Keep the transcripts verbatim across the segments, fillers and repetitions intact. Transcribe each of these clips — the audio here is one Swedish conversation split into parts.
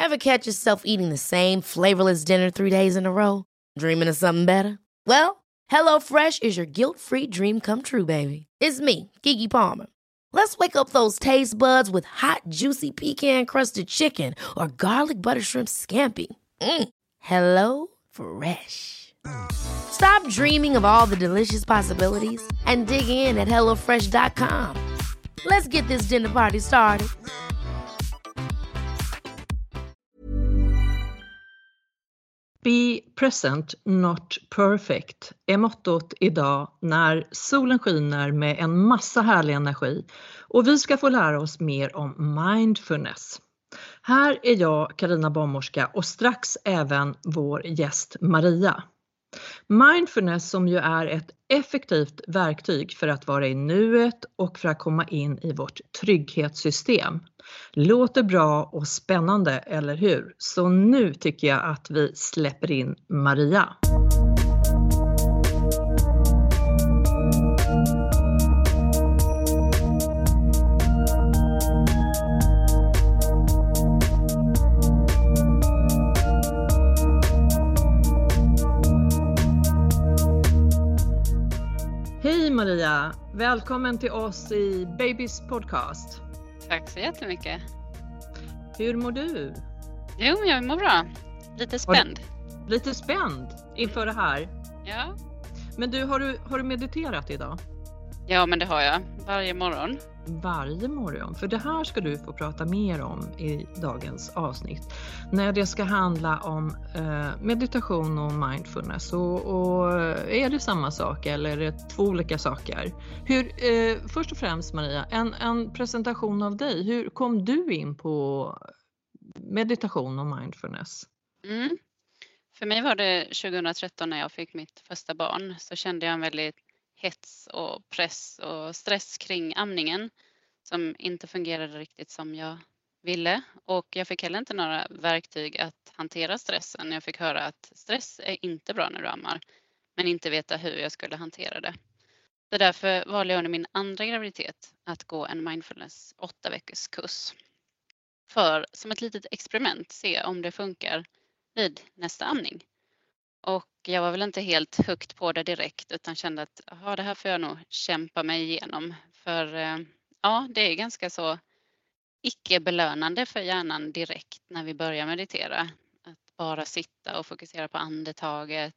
Ever catch yourself eating the same flavorless dinner three days in a row? Dreaming of something better? Well, HelloFresh is your guilt-free dream come true, baby. It's me, Keke Palmer. Let's wake up those taste buds with hot, juicy pecan-crusted chicken or garlic butter shrimp scampi. Mm. Hello Fresh. Stop dreaming of all the delicious possibilities and dig in at hello fresh dot com. Let's get this dinner party started. Be present, not perfect är mottot idag när solen skiner med en massa härlig energi och vi ska få lära oss mer om mindfulness. Här är jag, Carina Barnmorska, och strax även vår gäst Maria. Mindfulness som ju är ett effektivt verktyg för att vara i nuet och för att komma in i vårt trygghetssystem. Låter bra och spännande, eller hur? Så nu tycker jag att vi släpper in Maria. Hej Maria, välkommen till oss i Babys podcast. Tack så jättemycket. Hur mår du? Jo, jag mår bra. Lite spänd. Du, lite spänd inför det här? Ja. Men du, har du, har du mediterat idag? Ja, men det har jag. Varje morgon. Varje morgon. För det här ska du få prata mer om i dagens avsnitt. När det ska handla om eh, meditation och mindfulness. Och, och är det samma sak eller är det två olika saker? Hur, eh, först och främst Maria, en, en presentation av dig. Hur kom du in på meditation och mindfulness? Mm. För mig var det tjugohundratretton när jag fick mitt första barn. Så kände jag en väldigt hets och press och stress kring amningen som inte fungerade riktigt som jag ville. Och jag fick heller inte några verktyg att hantera stressen. Jag fick höra att stress är inte bra när du ammar, men inte veta hur jag skulle hantera det. Så därför valde jag under min andra graviditet att gå en mindfulness åtta veckors kurs. För som ett litet experiment se om det funkar vid nästa amning. Och jag var väl inte helt högt på det direkt utan kände att aha, det här får jag nog kämpa mig igenom. För eh, ja, det är ganska så icke-belönande för hjärnan direkt när vi börjar meditera. Att bara sitta och fokusera på andetaget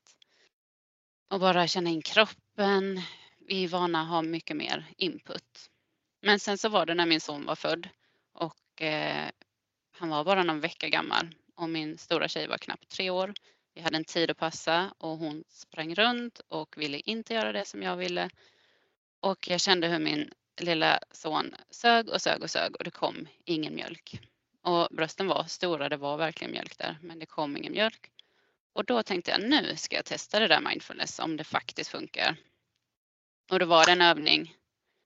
och bara känna in kroppen. Vi är vana att ha mycket mer input. Men sen så var det när min son var född och eh, han var bara någon vecka gammal och min stora tjej var knappt tre år. Vi hade en tid att passa och hon sprang runt och ville inte göra det som jag ville. Och jag kände hur min lilla son sög och sög och sög och det kom ingen mjölk. Och brösten var stora, det var verkligen mjölk där, men det kom ingen mjölk. Och då tänkte jag, nu ska jag testa det där mindfulness om det faktiskt funkar. Och då var det en övning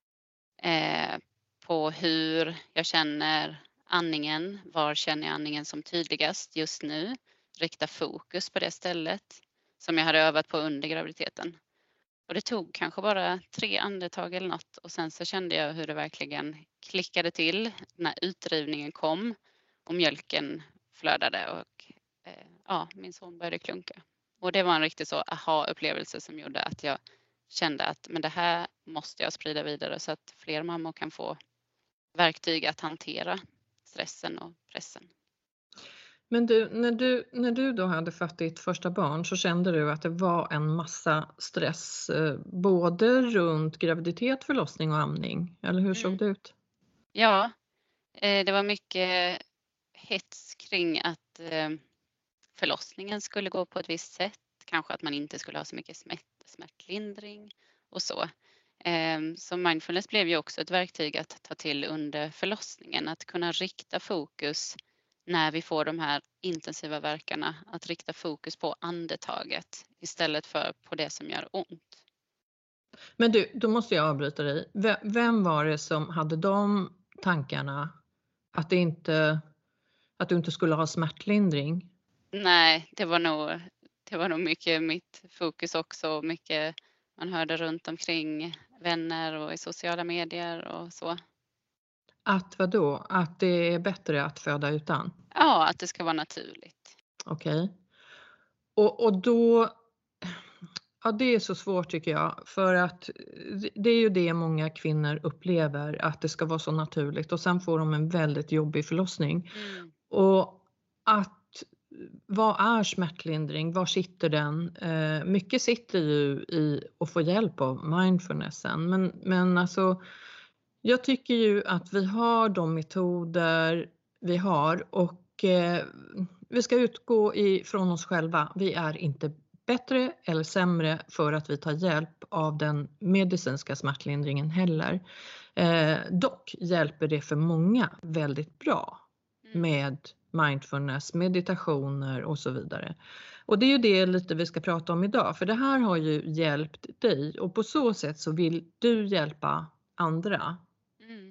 eh, på hur jag känner andningen, var känner jag andningen som tydligast just nu. Rikta fokus på det stället som jag hade övat på under graviditeten. Och det tog kanske bara tre andetag eller något. Och sen så kände jag hur det verkligen klickade till när utdrivningen kom. Och mjölken flödade och eh, ja, min son började klunka. Och det var en riktigt så aha-upplevelse som gjorde att jag kände att men det här måste jag sprida vidare. Så att fler mammor kan få verktyg att hantera stressen och pressen. Men du när, du, när du då hade fått ditt första barn så kände du att det var en massa stress eh, både runt graviditet, förlossning och amning. Eller hur såg Mm. det ut? Ja, eh, det var mycket hets kring att eh, förlossningen skulle gå på ett visst sätt. Kanske att man inte skulle ha så mycket smärt, smärtlindring och så. Eh, så mindfulness blev ju också ett verktyg att ta till under förlossningen. Att kunna rikta fokus när vi får de här intensiva verkarna, att rikta fokus på andetaget istället för på det som gör ont. Men du, då måste jag avbryta dig. V- Vem var det som hade de tankarna att, det inte, att du inte skulle ha smärtlindring? Nej, det var nog, det var nog mycket mitt fokus också. Mycket man hörde runt omkring vänner och i sociala medier och så. Att vad då? Att det är bättre att föda utan? Ja, att det ska vara naturligt. Okej. Okay. Och, och då, ja det är så svårt tycker jag, för att det är ju det många kvinnor upplever, att det ska vara så naturligt och sen får de en väldigt jobbig förlossning. Mm. Och att, vad är smärtlindring? Var sitter den? Eh, mycket sitter ju i att få hjälp av mindfulnessen, men, men alltså jag tycker ju att vi har de metoder vi har och eh, vi ska utgå ifrån oss själva. Vi är inte bättre eller sämre för att vi tar hjälp av den medicinska smärtlindringen heller. Eh, dock hjälper det för många väldigt bra med mindfulness, meditationer och så vidare. Och det är ju det lite vi ska prata om idag, för det här har ju hjälpt dig och på så sätt så vill du hjälpa andra. Mm.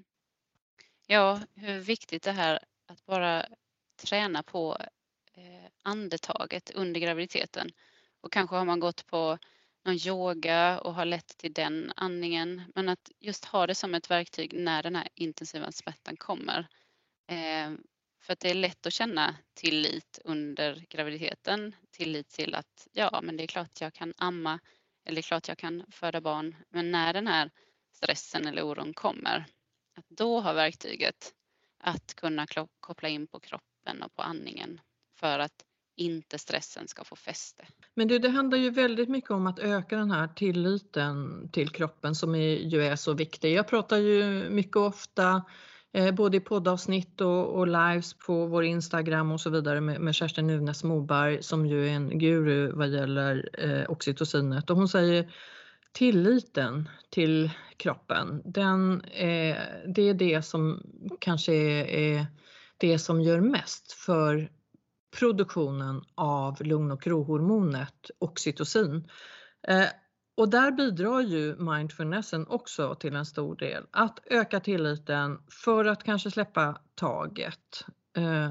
Ja, hur viktigt det här att bara träna på eh, andetaget under graviditeten. Och kanske har man gått på någon yoga och har lett till den andningen. Men att just ha det som ett verktyg när den här intensiva smärtan kommer. Eh, för att det är lätt att känna tillit under graviditeten. Tillit till att ja, men det är klart jag kan amma eller det är klart jag kan föda barn. Men när den här stressen eller oron kommer, att då ha verktyget att kunna koppla in på kroppen och på andningen för att inte stressen ska få fäste. Men du, det handlar ju väldigt mycket om att öka den här tilliten till kroppen som är, ju är så viktig. Jag pratar ju mycket ofta eh, både i poddavsnitt och, och lives på vår Instagram och så vidare med, med Kerstin Nuvnäs Moberg som ju är en guru vad gäller eh, oxytocinet, och hon säger tilliten till kroppen, den är, det är det som kanske är, är det som gör mest för produktionen av lugn- och rohormonet oxytocin. Eh, och där bidrar ju mindfulnessen också till en stor del. Att öka tilliten för att kanske släppa taget. Eh,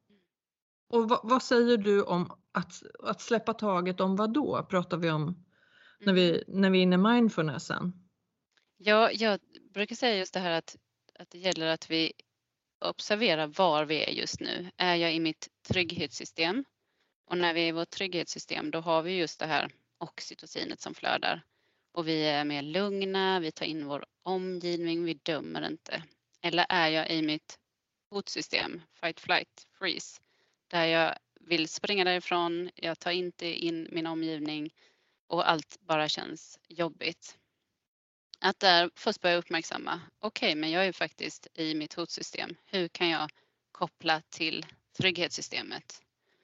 och vad, vad säger du om att, att släppa taget om vad då? Pratar vi om när vi, när vi är inne i mindfulnessen? Ja, jag brukar säga just det här att, att det gäller att vi observerar var vi är just nu. Är jag i mitt trygghetssystem? Och när vi är i vårt trygghetssystem då har vi just det här oxytocinet som flödar. Och vi är mer lugna, vi tar in vår omgivning, vi dömer inte. Eller är jag i mitt hotsystem, fight, flight, freeze, där jag vill springa därifrån, jag tar inte in min omgivning och allt bara känns jobbigt. Att där först börja uppmärksamma, okej, okay, men jag är faktiskt i mitt hotsystem. Hur kan jag koppla till trygghetssystemet?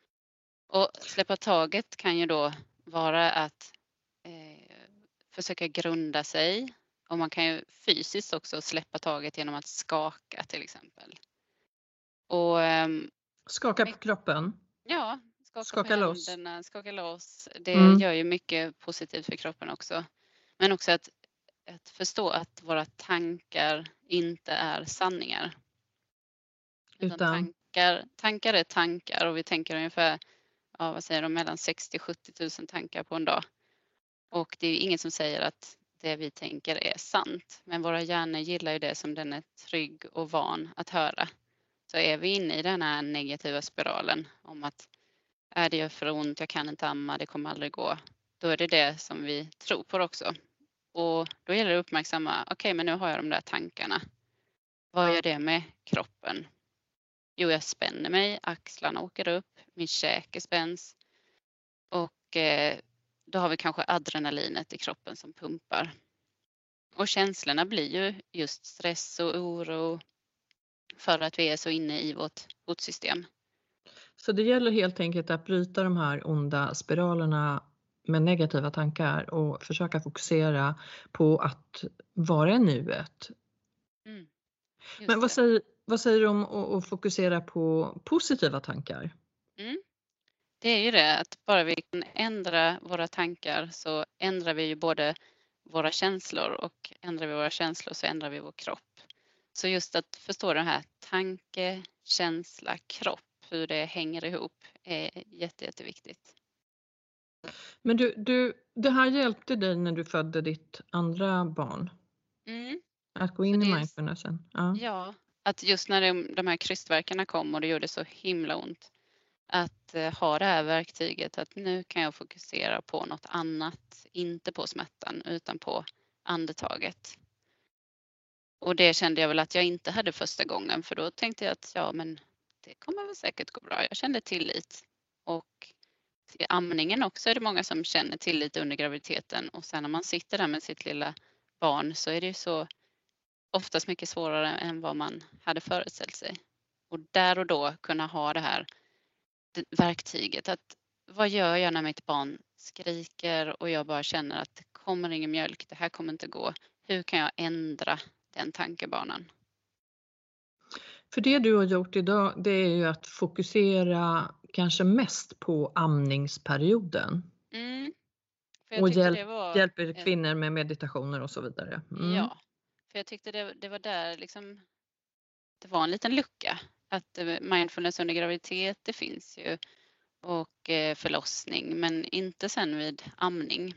Och släppa taget kan ju då vara att eh, försöka grunda sig. Och man kan ju fysiskt också släppa taget genom att skaka till exempel. Och, ehm, skaka på kroppen? Ja, skaka, skaka på loss. händerna, skaka loss. Det Mm. gör ju mycket positivt för kroppen också. Men också att, att förstå att våra tankar inte är sanningar. Utan, Utan tankar, tankar är tankar och vi tänker ungefär ja, vad säger de, mellan sextio till sjuttio tusen tankar på en dag. Och det är inget som säger att det vi tänker är sant. Men våra hjärnor gillar ju det som den är trygg och van att höra. Så är vi inne i den här negativa spiralen om att är det gör för ont, jag kan inte amma, det kommer aldrig gå. Då är det det som vi tror på också. Och då gäller det att uppmärksamma, okej okay, men nu har jag de där tankarna. Vad gör det med kroppen? Jo, jag spänner mig, axlarna åker upp, min käke spänns. Och eh, då har vi kanske adrenalinet i kroppen som pumpar. Och känslorna blir ju just stress och oro för att vi är så inne i vårt hotsystem. Så det gäller helt enkelt att bryta de här onda spiralerna med negativa tankar och försöka fokusera på att vara i nuet. Mm, Men vad säger, vad säger du om att, att fokusera på positiva tankar? Mm. Det är ju det att bara vi kan ändra våra tankar så ändrar vi ju både våra känslor och ändrar vi våra känslor så ändrar vi vår kropp. Så just att förstå det här tanke, känsla, kropp, hur det hänger ihop är jätte, jätteviktigt. Men du, du, det här hjälpte dig när du födde ditt andra barn? Mm. Att gå in i mindfulnessen? Ja. ja, att just när de, de här krystvärkarna kom och det gjorde så himla ont, att eh, ha det här verktyget, att nu kan jag fokusera på något annat, inte på smärtan utan på andetaget. Och det kände jag väl att jag inte hade första gången, för då tänkte jag att ja, men det kommer väl säkert gå bra. Jag kände tillit. Och i amningen också är det många som känner tillit under graviditeten, och sen när man sitter där med sitt lilla barn så är det ju så oftast mycket svårare än vad man hade föreställt sig. Och där och då kunna ha det här verktyget, att vad gör jag när mitt barn skriker och jag bara känner att det kommer ingen mjölk, det här kommer inte gå. Hur kan jag ändra den tankebanan? För det du har gjort idag, det är ju att fokusera kanske mest på amningsperioden. Mm. För jag Och tyckte hjälp, det var, hjälper kvinnor med meditationer och så vidare. Mm. Ja, för jag tyckte det, det var där liksom, det var en liten lucka. Att eh, mindfulness under graviditet, det finns ju, och eh, förlossning, men inte sen vid amning.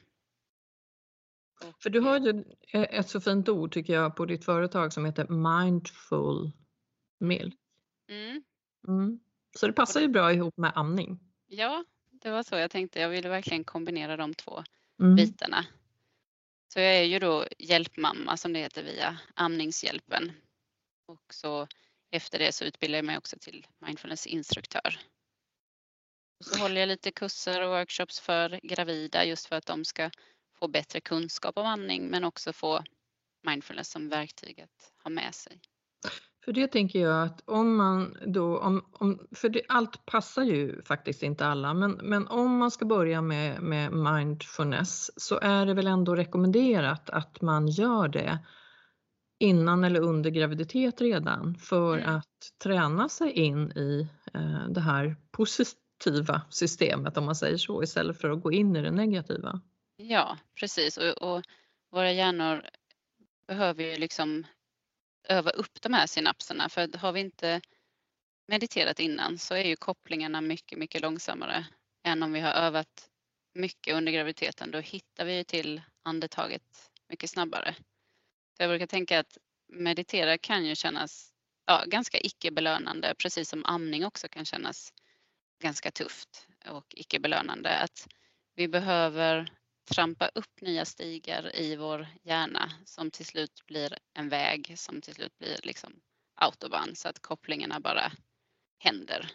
Och, För du har ju ett så fint ord tycker jag på ditt företag som heter mindful milk. mm, Mm. Så det passar ju bra ihop med amning. ja, det var så jag tänkte. Jag ville verkligen kombinera de två Mm. bitarna. Så jag är ju då hjälpmamma som det heter via Amningshjälpen. Och så efter det så utbildar jag mig också till mindfulnessinstruktör. Och så håller jag lite kurser och workshops för gravida just för att de ska få bättre kunskap om amning, men också få mindfulness som verktyg att ha med sig. För det tänker jag att om man då, om, om, för det, allt passar ju faktiskt inte alla, men, men om man ska börja med, med mindfulness så är det väl ändå rekommenderat att man gör det innan eller under graviditet redan för Mm. att träna sig in i eh, det här positiva systemet om man säger så, istället för att gå in i det negativa. Ja, precis. Och, och våra hjärnor behöver ju liksom öva upp de här synapserna, för har vi inte mediterat innan så är ju kopplingarna mycket, mycket långsammare än om vi har övat mycket under graviditeten. Då hittar vi till andetaget mycket snabbare. Så jag brukar tänka att meditera kan ju kännas ja, ganska icke-belönande, precis som amning också kan kännas ganska tufft och icke-belönande. Att vi behöver trampa upp nya stigar i vår hjärna som till slut blir en väg, som till slut blir liksom autobahn, så att kopplingarna bara händer.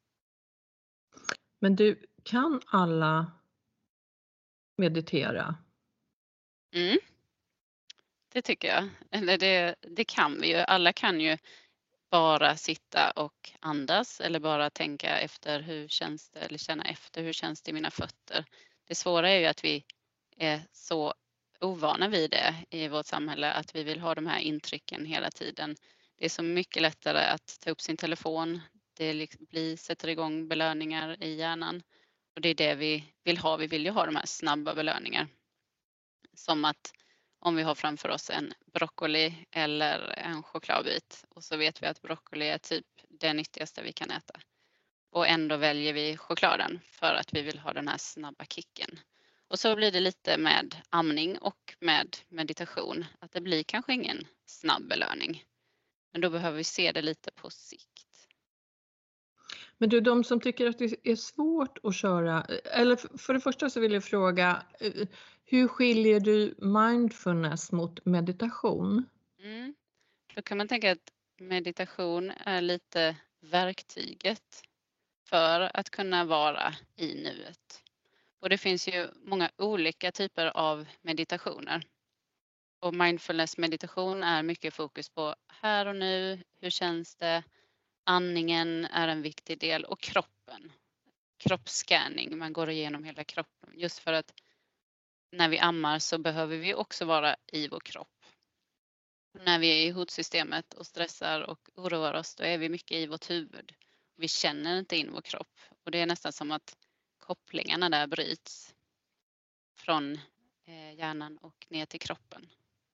Men du, kan alla meditera? Mm. Det tycker jag. Eller det, det kan vi ju. Alla kan ju bara sitta och andas eller bara tänka efter hur känns det, eller känna efter hur känns det i mina fötter. Det svåra är ju att vi är så ovana vid det i vårt samhälle, att vi vill ha de här intrycken hela tiden. Det är så mycket lättare att ta upp sin telefon. Det liksom blir, sätter igång belöningar i hjärnan. Och det är det vi vill ha. Vi vill ju ha de här snabba belöningar. Som att om vi har framför oss en broccoli eller en chokladbit och så vet vi att broccoli är typ det nyttigaste vi kan äta. Och ändå väljer vi chokladen för att vi vill ha den här snabba kicken. Och så blir det lite med amning och med meditation. Att det blir kanske ingen snabb belöning. Men då behöver vi se det lite på sikt. Men du, de som tycker att det är svårt att köra, eller för det första så vill jag fråga, hur skiljer du mindfulness mot meditation? Mm. Då kan man tänka att meditation är lite verktyget för att kunna vara i nuet. Och det finns ju många olika typer av meditationer. Och mindfulness meditation är mycket fokus på här och nu, hur känns det? Andningen är en viktig del och kroppen. Kroppsscanning, man går igenom hela kroppen. Just för att när vi ammar så behöver vi också vara i vår kropp. När vi är i hotsystemet och stressar och oroar oss, då är vi mycket i vårt huvud. Vi känner inte in vår kropp. Och det är nästan som att kopplingarna där bryts från hjärnan och ner till kroppen.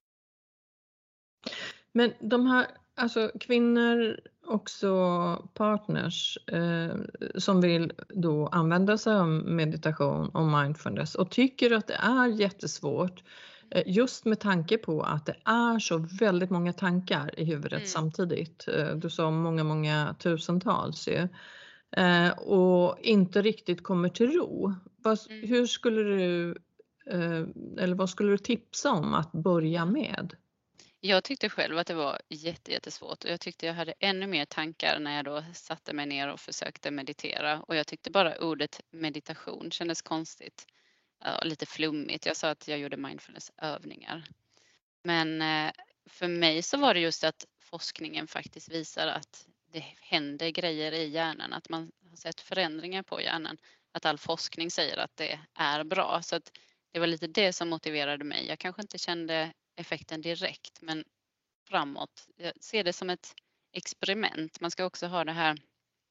Men de här, alltså kvinnor, också partners eh, som vill då använda sig av meditation och mindfulness och tycker att det är jättesvårt. Eh, Just med tanke på att det är så väldigt många tankar i huvudet Mm. samtidigt. Eh, Du sa många, många tusentals ju. Eh, Och inte riktigt kommer till ro. Vad, Mm. hur skulle du, eh, eller vad skulle du tipsa om att börja med? Jag tyckte själv att det var jätte, jättesvårt och jag tyckte jag hade ännu mer tankar när jag då satte mig ner och försökte meditera och jag tyckte bara ordet meditation kändes konstigt. Ja, lite flummigt. Jag sa att jag gjorde mindfulnessövningar. Men eh, för mig så var det just att forskningen faktiskt visar att det händer grejer i hjärnan, att man har sett förändringar på hjärnan, att all forskning säger att det är bra. Så att det var lite det som motiverade mig. Jag kanske inte kände effekten direkt, men framåt. Jag ser det som ett experiment. Man ska också ha det här,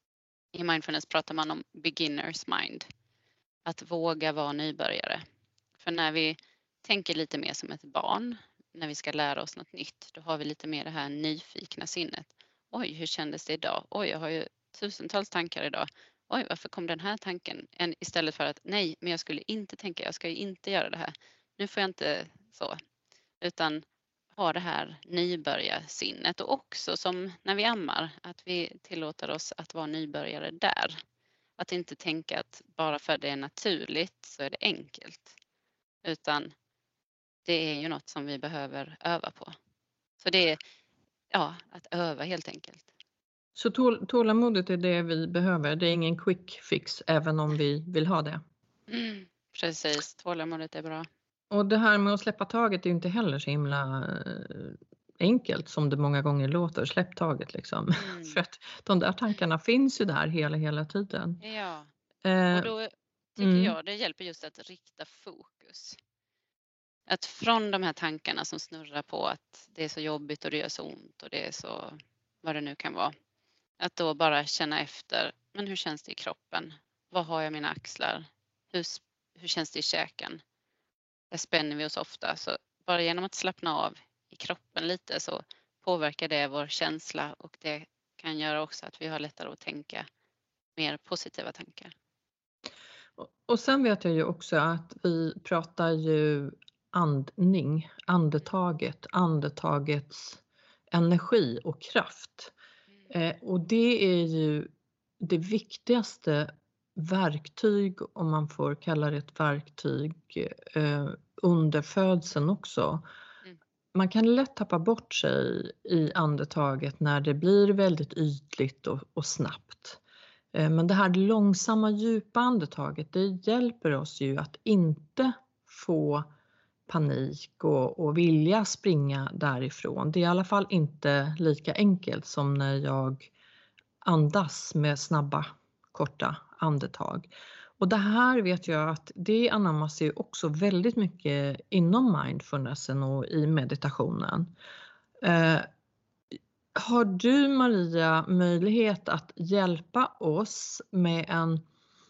i mindfulness pratar man om beginners mind. Att våga vara nybörjare. För när vi tänker lite mer som ett barn, när vi ska lära oss något nytt, då har vi lite mer det här nyfikna sinnet. Oj, hur kändes det idag? Oj, jag har ju tusentals tankar idag. Oj, varför kom den här tanken? En, istället för att nej, men jag skulle inte tänka, jag ska ju inte göra det här. Nu får jag inte så. Utan ha det här nybörjarsinnet och också som när vi ammar, att vi tillåter oss att vara nybörjare där. Att inte tänka att bara för det är naturligt så är det enkelt. Utan det är ju något som vi behöver öva på. Så det är ja, att öva helt enkelt. Så tål, tålamodet är det vi behöver. Det är ingen quick fix även om vi vill ha det. Mm, precis, tålamodet är bra. Och det här med att släppa taget är ju inte heller så himla eh, enkelt som det många gånger låter. Släpp taget liksom. Mm. För att de där tankarna finns ju där hela, hela tiden. Ja, Eh, och då tycker mm. jag det hjälper just att rikta fokus. Att från de här tankarna som snurrar på att det är så jobbigt och det gör så ont och det är så vad det nu kan vara. Att då bara känna efter, men hur känns det i kroppen? Vad har jag i mina axlar? Hur, hur känns det i käken? Där spänner vi oss ofta. Så bara genom att slappna av i kroppen lite så påverkar det vår känsla och det kan göra också att vi har lättare att tänka mer positiva tankar. Och- Och sen vet jag ju också att vi pratar ju andning, andetaget, andetagets energi och kraft. Eh, och det är ju det viktigaste verktyg, om man får kalla det ett verktyg, eh, under födseln också. Mm. Man kan lätt tappa bort sig i andetaget när det blir väldigt ytligt och, och snabbt. Eh, men det här långsamma djupa andetaget, det hjälper oss ju att inte få panik och, och vilja springa därifrån. Det är i alla fall inte lika enkelt som när jag andas med snabba, korta andetag. Och det här vet jag att det anammas ju också väldigt mycket inom mindfulnessen och i meditationen. Eh, har du, Maria, möjlighet att hjälpa oss med en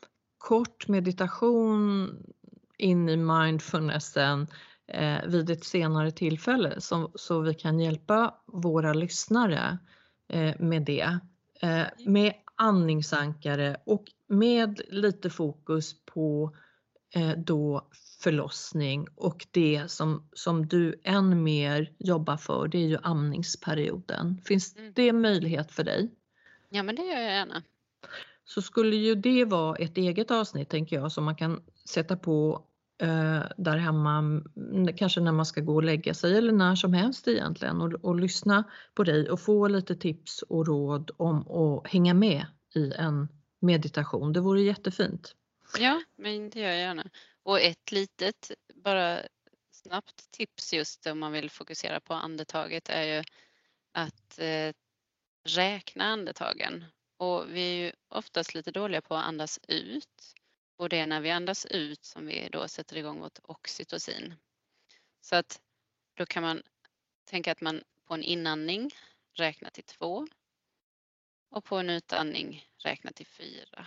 kort meditation in i mindfulnessen eh, vid ett senare tillfälle så, så vi kan hjälpa våra lyssnare eh, med det? Eh, med andningsankare och med lite fokus på eh, då förlossning och det som, som du än mer jobbar för, det är ju amningsperioden. Finns Mm. det möjlighet för dig? Ja, men det gör jag gärna. Så skulle ju det vara ett eget avsnitt, tänker jag, som man kan sätta på eh, där hemma, mm, kanske när man ska gå och lägga sig eller när som helst egentligen, och, och lyssna på dig och få lite tips och råd om att hänga med i en meditation. Det vore jättefint. Ja, men det gör jag gärna. Och ett litet, bara snabbt tips just om man vill fokusera på andetaget är ju att eh, räkna andetagen. Och vi är ju oftast lite dåliga på att andas ut. Och det är när vi andas ut som vi då sätter igång vårt oxytocin. Så att då kan man tänka att man på en inandning räknar till två. Och på en utandning räknar till fyra.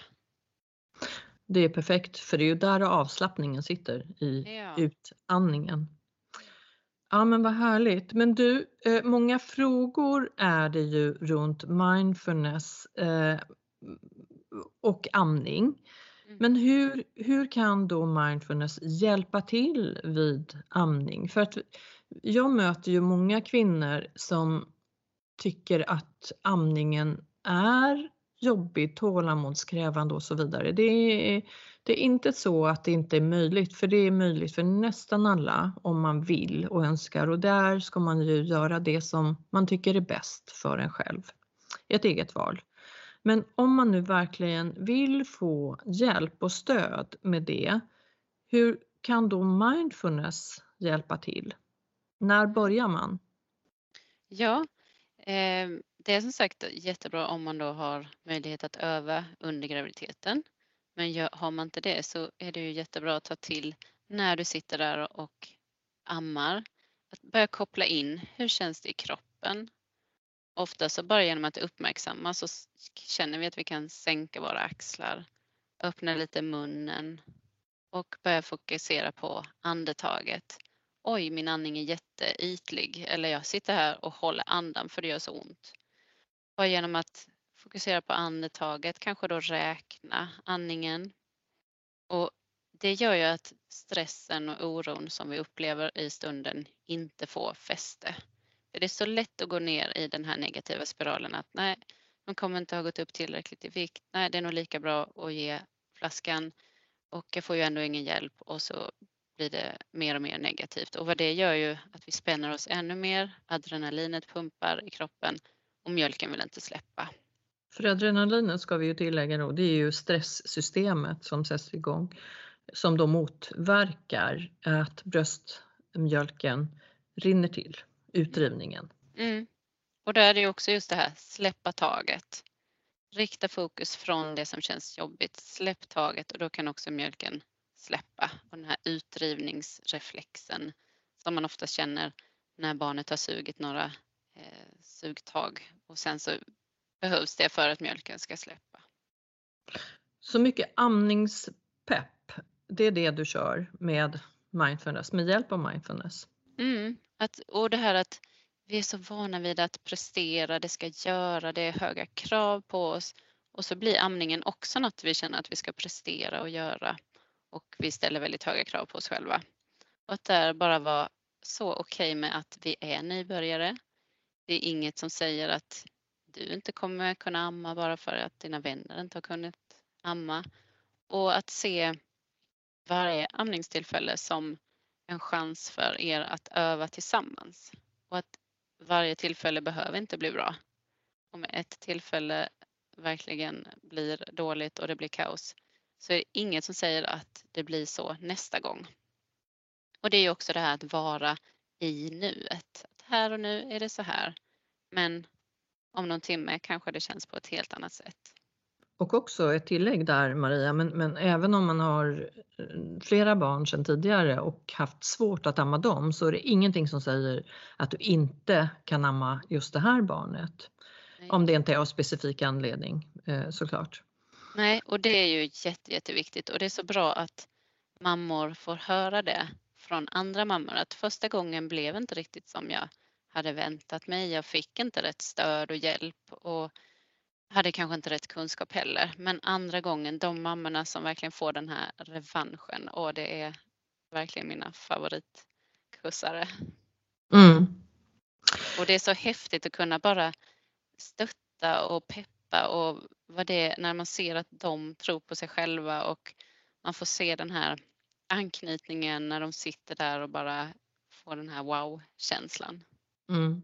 Det är perfekt, för det är ju där avslappningen sitter, i Ja. utandningen. Ja, men vad härligt. Men du, eh, många frågor är det ju runt mindfulness eh, och amning. Men hur, hur kan då mindfulness hjälpa till vid amning? För att jag möter ju många kvinnor som tycker att amningen är jobbig, tålamodskrävande och så vidare. Det är, det är inte så att det inte är möjligt, för det är möjligt för nästan alla om man vill och önskar. Och där ska man ju göra det som man tycker är bäst för en själv. Ett eget val. Men om man nu verkligen vill få hjälp och stöd med det, hur kan då mindfulness hjälpa till? När börjar man? Ja, eh, det är som sagt jättebra om man då har möjlighet att öva under graviditeten. Men gör- har man inte det så är det ju jättebra att ta till när du sitter där och ammar. Att börja koppla in, hur känns det i kroppen? Ofta så bara genom att uppmärksamma så s- känner vi att vi kan sänka våra axlar, öppna lite munnen och börja fokusera på andetaget. Oj, min andning är jätteytlig, eller jag sitter här och håller andan för det gör så ont. Bara genom att fokusera på andetaget, kanske då räkna andningen. Och det gör ju att stressen och oron som vi upplever i stunden inte får fäste. För det är så lätt att gå ner i den här negativa spiralen att nej, de kommer inte ha gått upp tillräckligt i vikt. Nej, det är nog lika bra att ge flaskan och jag får ju ändå ingen hjälp och så blir det mer och mer negativt. Och vad det gör ju att vi spänner oss ännu mer, adrenalinet pumpar i kroppen och mjölken vill inte släppa. För adrenalinet ska vi ju tillägga då, det är ju stresssystemet som sätts igång som då motverkar att bröstmjölken rinner till, utdrivningen. Mm. Och där är det ju också just det här, släppa taget. Rikta fokus från det som känns jobbigt, släpp taget och då kan också mjölken släppa. Och den här utdrivningsreflexen som man ofta känner när barnet har sugit några eh, sugtag och sen så behövs det för att mjölken ska släppa. Så mycket amningspepp, det är det du kör med mindfulness, med hjälp av mindfulness. Mm, att, och det här att vi är så vana vid att prestera, det ska göra, det är höga krav på oss och så blir amningen också något vi känner att vi ska prestera och göra och vi ställer väldigt höga krav på oss själva. Och att där bara vara så okej med att vi är nybörjare. Det är inget som säger att du inte kommer kunna amma bara för att dina vänner inte har kunnat amma. Och att se varje amningstillfälle som en chans för er att öva tillsammans. Och att varje tillfälle behöver inte bli bra. Om ett tillfälle verkligen blir dåligt och det blir kaos så är det inget som säger att det blir så nästa gång. Och det är ju också det här att vara i nuet. Att här och nu är det så här. Men om någon timme kanske det känns på ett helt annat sätt. Och också ett tillägg där Maria, men, men även om man har flera barn sedan tidigare och haft svårt att amma dem så är det ingenting som säger att du inte kan amma just det här barnet. Nej. Om det inte är av specifik anledning såklart. Nej, och det är ju jätte, jätteviktigt och det är så bra att mammor får höra det från andra mammor. Att första gången blev inte riktigt som jag hade väntat mig. Jag fick inte rätt stöd och hjälp och hade kanske inte rätt kunskap heller. Men andra gången, de mammorna som verkligen får den här revanschen och det är verkligen mina favoritkursare. Mm. Och det är så häftigt att kunna bara stötta och peppa och vad det är när man ser att de tror på sig själva och man får se den här anknytningen när de sitter där och bara får den här wow-känslan. Mm.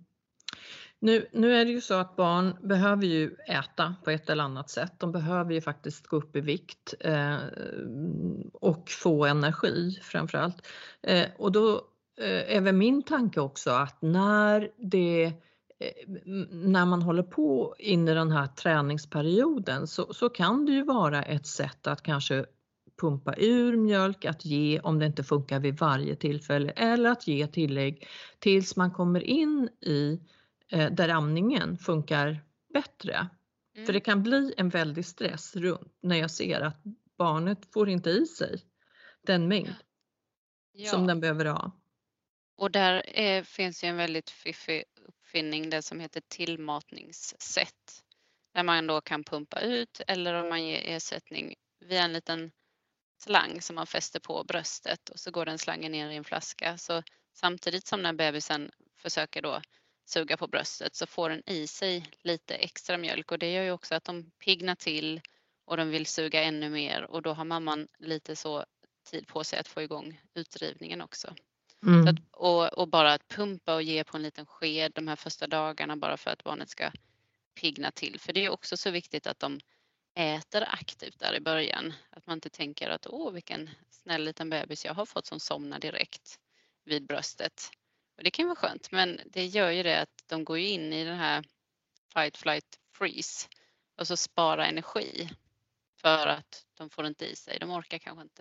Nu, nu är det ju så att barn behöver ju äta på ett eller annat sätt. De behöver ju faktiskt gå upp i vikt eh, och få energi framförallt. Eh, och då eh, är väl min tanke också att när, det, eh, när man håller på in i den här träningsperioden så, så kan det ju vara ett sätt att kanske pumpa ur mjölk, att ge om det inte funkar vid varje tillfälle eller att ge tillägg tills man kommer in i där amningen funkar bättre. Mm. För det kan bli en väldig stress runt när jag ser att barnet får inte i sig den mängd ja. som den behöver ha. Och där är, finns ju en väldigt fiffig uppfinning, det som heter tillmatningssätt. Där man då kan pumpa ut eller om man ger ersättning via en liten slang som man fäster på bröstet och så går den slangen ner i en flaska. Så samtidigt som när bebisen försöker då suga på bröstet så får den i sig lite extra mjölk och det gör ju också att de piggnar till och de vill suga ännu mer och då har mamman lite så tid på sig att få igång utdrivningen också. Mm. Så att, och, och bara att pumpa och ge på en liten sked de här första dagarna bara för att barnet ska piggna till. För det är också så viktigt att de äter aktivt där i början. Att man inte tänker att åh vilken snäll liten bebis jag har fått som somnar direkt vid bröstet. Och det kan vara skönt men det gör ju det att de går in i den här fight, flight, freeze och så spara energi för att de får inte i sig. De orkar kanske inte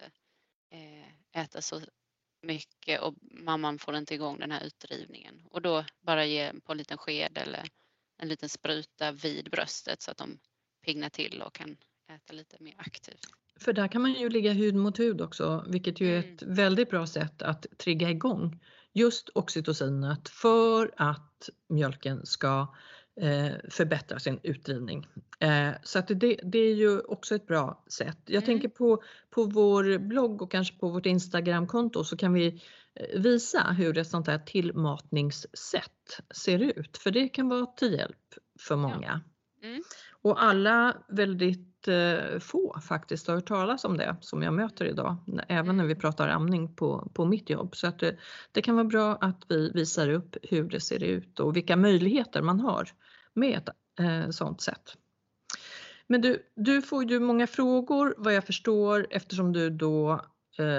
äta så mycket och mamman får inte igång den här utdrivningen. Och då bara ge på en liten sked eller en liten spruta vid bröstet så att de piggnar till och kan äta lite mer aktivt. För där kan man ju ligga hud mot hud också, vilket ju är ett mm. väldigt bra sätt att trigga igång just oxytocinet för att mjölken ska eh, förbättra sin utdrivning. Eh, så att det, det är ju också ett bra sätt. Jag mm. tänker på, på vår blogg och kanske på vårt Instagramkonto så kan vi visa hur ett sånt här tillmatningssätt ser ut. För det kan vara till hjälp för många. Ja. Mm. Och alla väldigt eh, få faktiskt har hört talas om det som jag möter idag. Även när vi pratar amning på, på mitt jobb. Så att det, det kan vara bra att vi visar upp hur det ser ut och vilka möjligheter man har med ett eh, sånt sätt. Men du, du får ju många frågor vad jag förstår eftersom du då eh,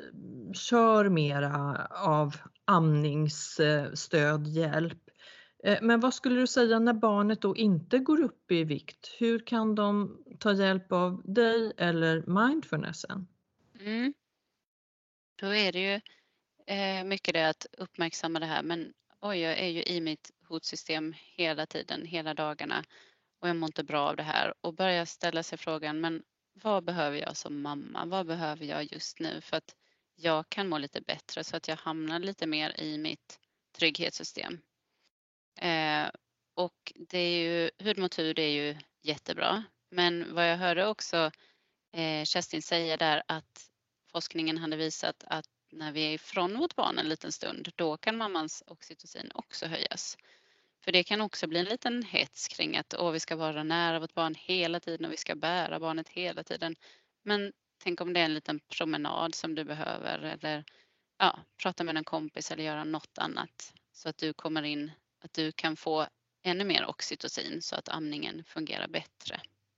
kör mera av amningsstöd, hjälp. Men vad skulle du säga när barnet då inte går upp i vikt? Hur kan de ta hjälp av dig eller mindfulnessen? Mm. Då är det ju eh, mycket det att uppmärksamma det här. Men oj, jag är ju i mitt hotsystem hela tiden, hela dagarna. Och jag mår inte bra av det här. Och börja ställa sig frågan, men vad behöver jag som mamma? Vad behöver jag just nu för att jag kan må lite bättre så att jag hamnar lite mer i mitt trygghetssystem? Eh, och det är ju, hud mot hud är ju jättebra. Men vad jag hörde också eh, Kerstin säga där att forskningen hade visat att när vi är ifrån vårt barn en liten stund, då kan mammans oxytocin också höjas. För det kan också bli en liten hets kring att åh, vi ska vara nära vårt barn hela tiden och vi ska bära barnet hela tiden. Men tänk om det är en liten promenad som du behöver eller ja, prata med en kompis eller göra något annat så att du kommer in, att du kan få ännu mer oxytocin så att amningen fungerar bättre.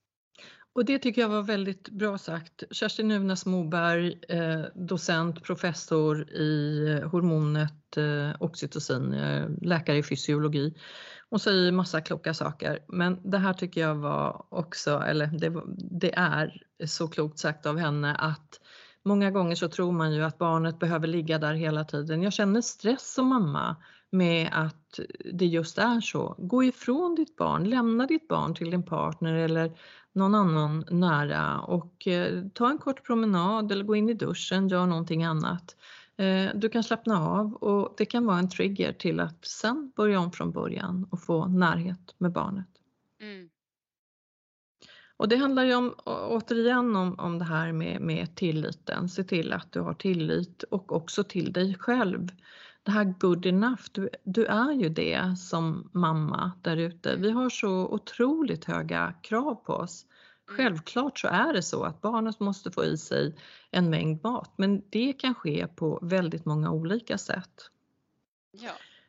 Och det tycker jag var väldigt bra sagt. Kerstin Nuvnäs Moberg, eh, docent, professor i hormonet eh, oxytocin, eh, läkare i fysiologi. Hon säger massa kloka saker. Men det här tycker jag var också, eller det, det är så klokt sagt av henne att många gånger så tror man ju att barnet behöver ligga där hela tiden. Jag känner stress som mamma med att det just är så. Gå ifrån ditt barn, lämna ditt barn till din partner eller någon annan nära och eh, ta en kort promenad eller gå in i duschen, gör någonting annat. Eh, du kan slappna av och det kan vara en trigger till att sen börja om från början och få närhet med barnet. Mm. Och det handlar ju om, återigen om, om det här med, med tilliten. Se till att du har tillit och också till dig själv. Det här good enough, du, du är ju det som mamma där ute. Vi har så otroligt höga krav på oss. Självklart så är det så att barnet måste få i sig en mängd mat. Men det kan ske på väldigt många olika sätt. Ja.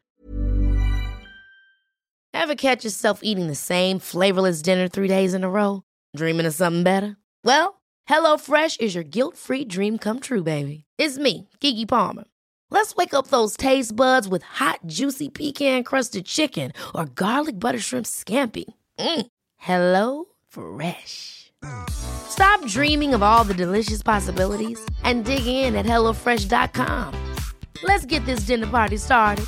Ever catch yourself eating the same flavorless dinner three days in a row? Dreaming of something better? Well, HelloFresh is your guilt-free dream come true, baby. It's me, Keke Palmer. Let's wake up those taste buds with hot, juicy pecan-crusted chicken or garlic butter shrimp scampi. Mm. Hello Fresh. Stop dreaming of all the delicious possibilities and dig in at hello fresh dot com. Let's get this dinner party started.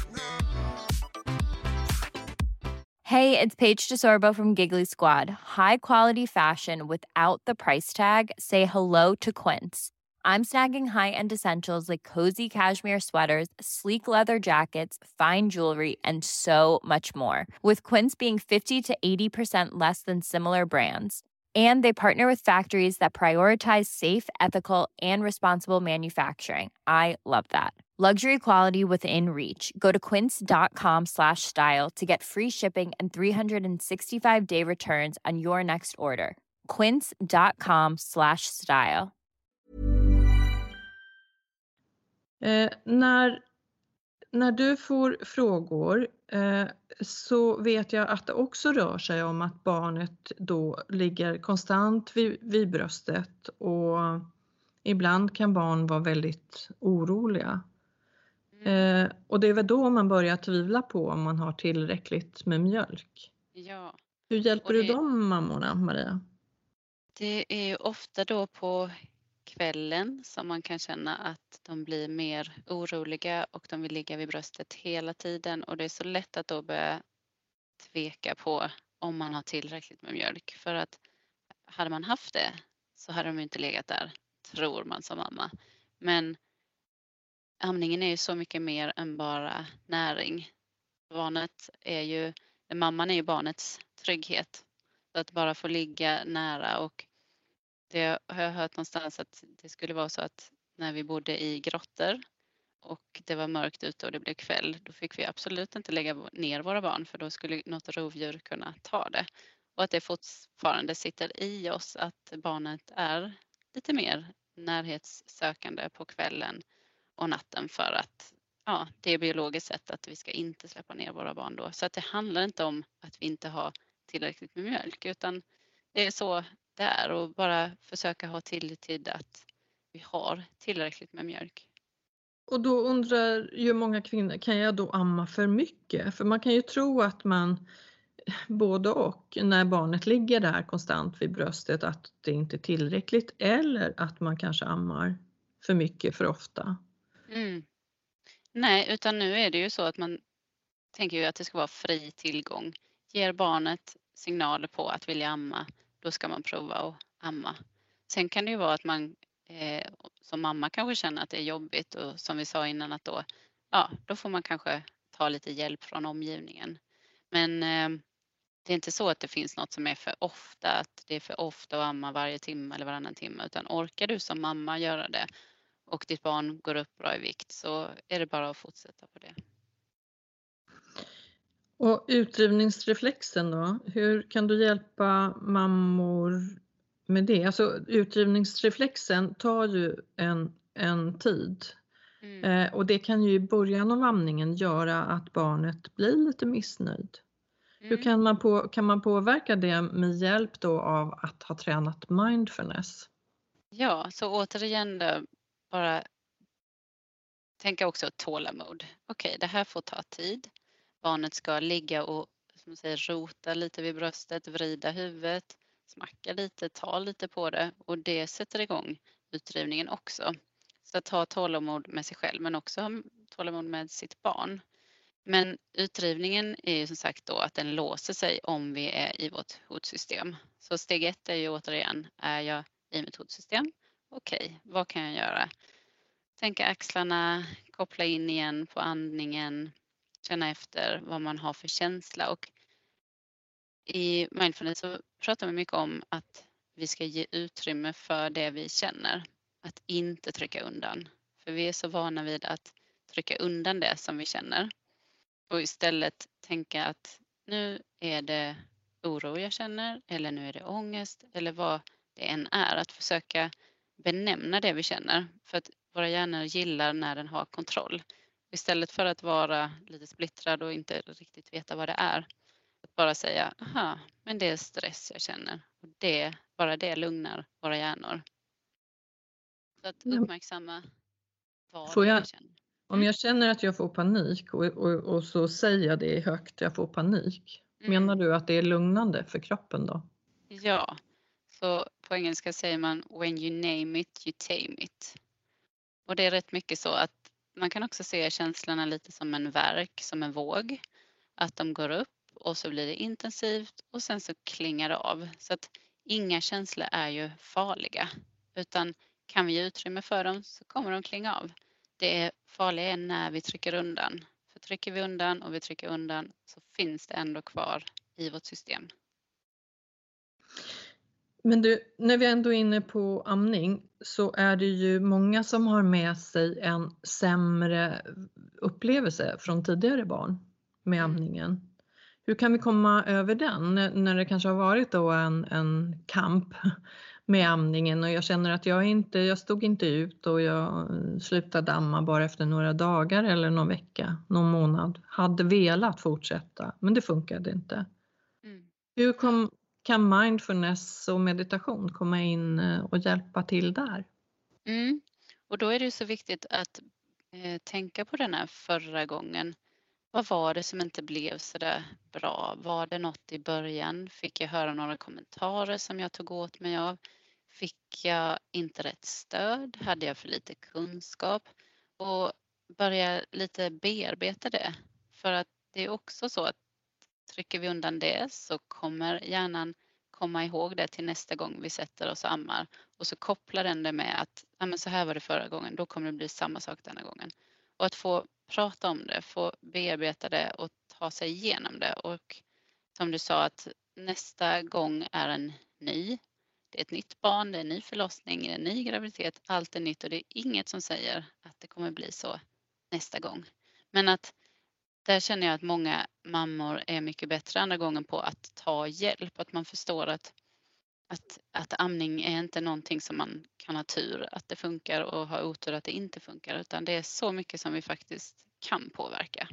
Hey, it's Paige DeSorbo from Giggly Squad. High quality fashion without the price tag. Say hello to Quince. I'm snagging high-end essentials like cozy cashmere sweaters, sleek leather jackets, fine jewelry, and so much more. With Quince being fifty to eighty percent less than similar brands. And they partner with factories that prioritize safe, ethical, and responsible manufacturing. I love that. Luxury quality within reach. Go to quince.com slash style to get free shipping and three sixty-five day returns on your next order. Quince.com slash style. Eh, när, när du får frågor eh, så vet jag att det också rör sig om att barnet då ligger konstant vid, vid bröstet, och ibland kan barn vara väldigt oroliga. Mm. Eh, och det är väl då man börjar tvivla på om man har tillräckligt med mjölk. Ja, Hur hjälper och du det, de mammorna, Maria? det är ju ofta då på kvällen som man kan känna att de blir mer oroliga och de vill ligga vid bröstet hela tiden, och det är så lätt att då börja tveka på om man har tillräckligt med mjölk, för att hade man haft det så hade de inte legat där, tror man som mamma. Men amningen är ju så mycket mer än bara näring. Barnet är ju, mamman är ju barnets trygghet. Så att bara få ligga nära, och det har jag hört någonstans att det skulle vara så att när vi bodde i grottor och det var mörkt ute och det blev kväll, då fick vi absolut inte lägga ner våra barn, för då skulle något rovdjur kunna ta det. Och att det fortfarande sitter i oss att barnet är lite mer närhetssökande på kvällen och natten, för att ja, det är biologiskt sett att vi ska inte släppa ner våra barn då. Så att det handlar inte om att vi inte har tillräckligt med mjölk, utan det är så det är, och bara försöka ha tillit till att vi har tillräckligt med mjölk. Och då undrar ju många kvinnor, kan jag då amma för mycket? För man kan ju tro att man både och, när barnet ligger där konstant vid bröstet, att det inte är tillräckligt, eller att man kanske ammar för mycket för ofta. Mm. Nej, utan nu är det ju så att man tänker ju att det ska vara fri tillgång. Ger barnet signaler på att vilja amma, då ska man prova att amma. Sen kan det ju vara att man eh, som mamma kanske känner att det är jobbigt, och som vi sa innan, att då, ja, då får man kanske ta lite hjälp från omgivningen. Men eh, det är inte så att det finns något som är för ofta, att det är för ofta att amma varje timme eller varannan timme, utan orkar du som mamma göra det och ditt barn går upp bra i vikt, så är det bara att fortsätta på det. Och utdrivningsreflexen då, hur kan du hjälpa mammor med det? Alltså utdrivningsreflexen tar ju en, en tid. Mm. Eh, och det kan ju i början av amningen göra att barnet blir lite missnöjd. Mm. Hur kan man, på, kan man påverka det med hjälp då av att ha tränat mindfulness? Ja, så återigen då, bara tänka också tålamod. Okej, det här får ta tid. Barnet ska ligga och, som man säger, rota lite vid bröstet, vrida huvudet, smacka lite, ta lite på det, och det sätter igång utdrivningen också. Så att ha tålamod med sig själv, men också ha tålamod med sitt barn. Men utdrivningen är ju som sagt då att den låser sig om vi är i vårt hotsystem. Så steg ett är ju återigen, är jag i mitt hotsystem? Okej, vad kan jag göra? Tänka axlarna, koppla in igen på andningen, känna efter vad man har för känsla. Och i mindfulness så pratar vi mycket om att vi ska ge utrymme för det vi känner. Att inte trycka undan. För vi är så vana vid att trycka undan det som vi känner. Och istället tänka att nu är det oro jag känner, eller nu är det ångest, eller vad det än är. Att försöka benämna det vi känner. För att våra hjärnor gillar när den har kontroll. Istället för att vara lite splittrad och inte riktigt veta vad det är. Att bara säga, aha, men det är stress jag känner. Och det, bara det lugnar våra hjärnor. Så att uppmärksamma vad Får det är jag- vi känner. Om jag känner att jag får panik och, och, och så säger jag det högt, jag får panik. Mm. Menar du att det är lugnande för kroppen då? Ja, så på engelska säger man when you name it, you tame it. Och det är rätt mycket så att man kan också se känslorna lite som en värk, som en våg. Att de går upp och så blir det intensivt och sen så klingar det av. Så att inga känslor är ju farliga, utan kan vi ge utrymme för dem så kommer de klinga av. Det är farliga är när vi trycker undan. För trycker vi undan och vi trycker undan så finns det ändå kvar i vårt system. Men du, när vi ändå är inne på amning så är det ju många som har med sig en sämre upplevelse från tidigare barn med Mm. amningen. Hur kan vi komma över den när- när det kanske har varit då en, en kamp med amningen och jag känner att jag inte, jag stod inte ut och jag slutade amma bara efter några dagar eller någon vecka, någon månad. Hade velat fortsätta men det funkade inte. Mm. Hur kom, kan mindfulness och meditation komma in eh, och hjälpa till där? Mm. Och då är det ju så viktigt att eh, tänka på den här förra gången. Vad var det som inte blev så där bra? Var det något i början? Fick jag höra några kommentarer som jag tog åt mig av? Fick jag inte rätt stöd? Hade jag för lite kunskap? Och börja lite bearbeta det. För att det är också så att trycker vi undan det så kommer hjärnan komma ihåg det till nästa gång vi sätter oss och ammar. Och så kopplar den det med att ja, men så här var det förra gången, då kommer det bli samma sak denna gången. Och att få prata om det, få bearbeta det och ta sig igenom det. Och som du sa att nästa gång är en ny. Det är ett nytt barn, det är en ny förlossning, det är en ny graviditet, allt är nytt och det är inget som säger att det kommer bli så nästa gång. Men att där känner jag att många mammor är mycket bättre andra gången på att ta hjälp. Att man förstår att, att, att amning är inte någonting som man kan ha tur att det funkar och ha otur att det inte funkar. Utan det är så mycket som vi faktiskt kan påverka.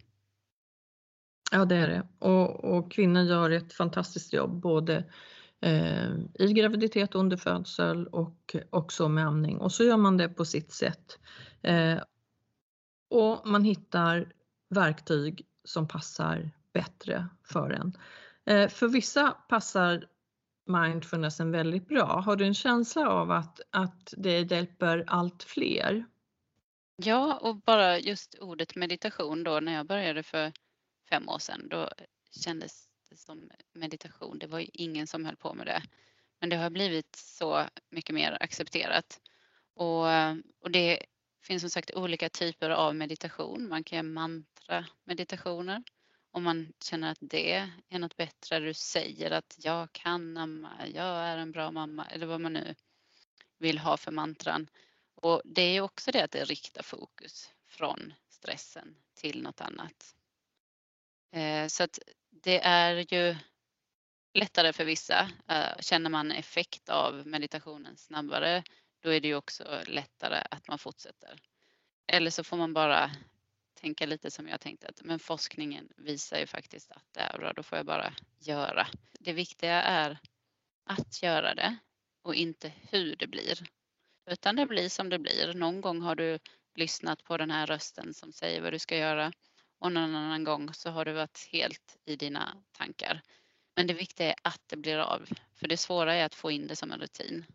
Ja, det är det. Och, och kvinnor gör ett fantastiskt jobb både eh, i graviditet och under födsel och också med amning. Och så gör man det på sitt sätt. Eh, och man hittar verktyg som passar bättre för en. Eh, för vissa passar mindfulnessen väldigt bra. Har du en känsla av att, att det hjälper allt fler? Ja, och bara just ordet meditation då när jag började för fem år sedan, då kändes det som meditation. Det var ju ingen som höll på med det. Men det har blivit så mycket mer accepterat. Och, och det finns som sagt olika typer av meditation. Man kan göra mantra-meditationer. Om man känner att det är något bättre. Du säger att jag kan amma, jag är en bra mamma. Eller vad man nu vill ha för mantran. Och det är också det att det riktar fokus från stressen till något annat. Eh, så att det är ju lättare för vissa. Eh, känner man effekt av meditationen snabbare, då är det ju också lättare att man fortsätter. Eller så får man bara tänka lite som jag tänkte att men forskningen visar ju faktiskt att det är bra, då får jag bara göra. Det viktiga är att göra det och inte hur det blir. Utan det blir som det blir. Någon gång har du lyssnat på den här rösten som säger vad du ska göra och någon annan gång så har du varit helt i dina tankar. Men det viktiga är att det blir av. För det svåra är att få in det som en rutin.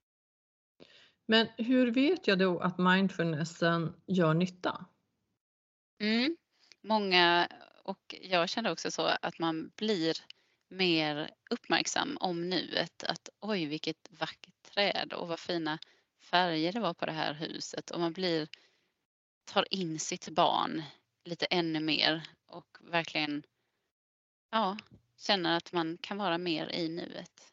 Men hur vet jag då att mindfulnessen gör nytta? Mm. Många, och jag känner också så att man blir mer uppmärksam om nuet. Att oj vilket vackert träd och vad fina färger det var på det här huset. Och man blir, tar in sitt barn lite ännu mer och verkligen ja, känner att man kan vara mer i nuet.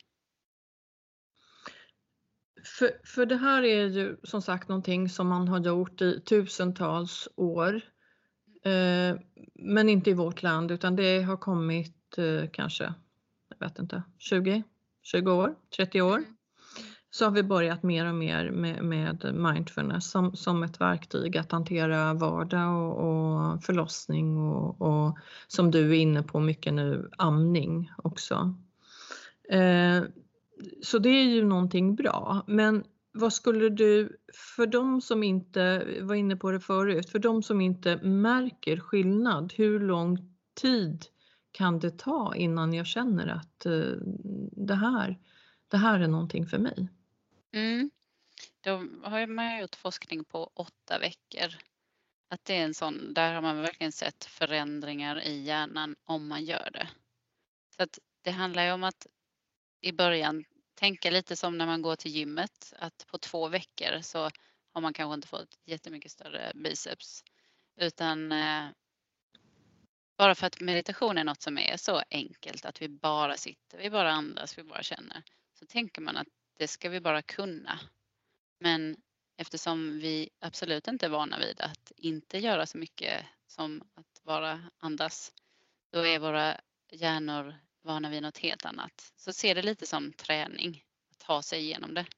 För, för det här är ju som sagt någonting som man har gjort i tusentals år. Eh, men inte i vårt land utan det har kommit eh, kanske, jag vet inte, tjugo, tjugo år, trettio år. Mm. Så har vi börjat mer och mer med, med mindfulness som, som ett verktyg att hantera vardag och, och förlossning och, och som du är inne på mycket nu, amning också. Eh, så det är ju någonting bra. Men vad skulle du, för de som inte, var inne på det förut, för de som inte märker skillnad, hur lång tid kan det ta innan jag känner att eh, det här, det här är någonting för mig? Mm. Då har man gjort forskning på åtta veckor. Att det är en sån, där har man verkligen sett förändringar i hjärnan om man gör det. Så att det handlar ju om att i början tänka lite som när man går till gymmet. Att på två veckor så har man kanske inte fått jättemycket större biceps. Utan eh, bara för att meditation är något som är så enkelt att vi bara sitter, vi bara andas, vi bara känner. så tänker man att det ska vi bara kunna. Men eftersom vi absolut inte är vana vid att inte göra så mycket som att bara andas, då är våra hjärnor vana vid något helt annat. Så se det lite som träning, att ta sig igenom det.